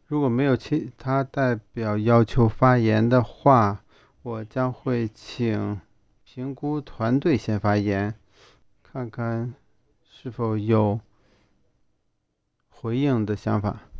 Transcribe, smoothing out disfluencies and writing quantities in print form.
如果没有其他代表要求发言的话，我将会请评估团队先发言，看看是否有回应的想法。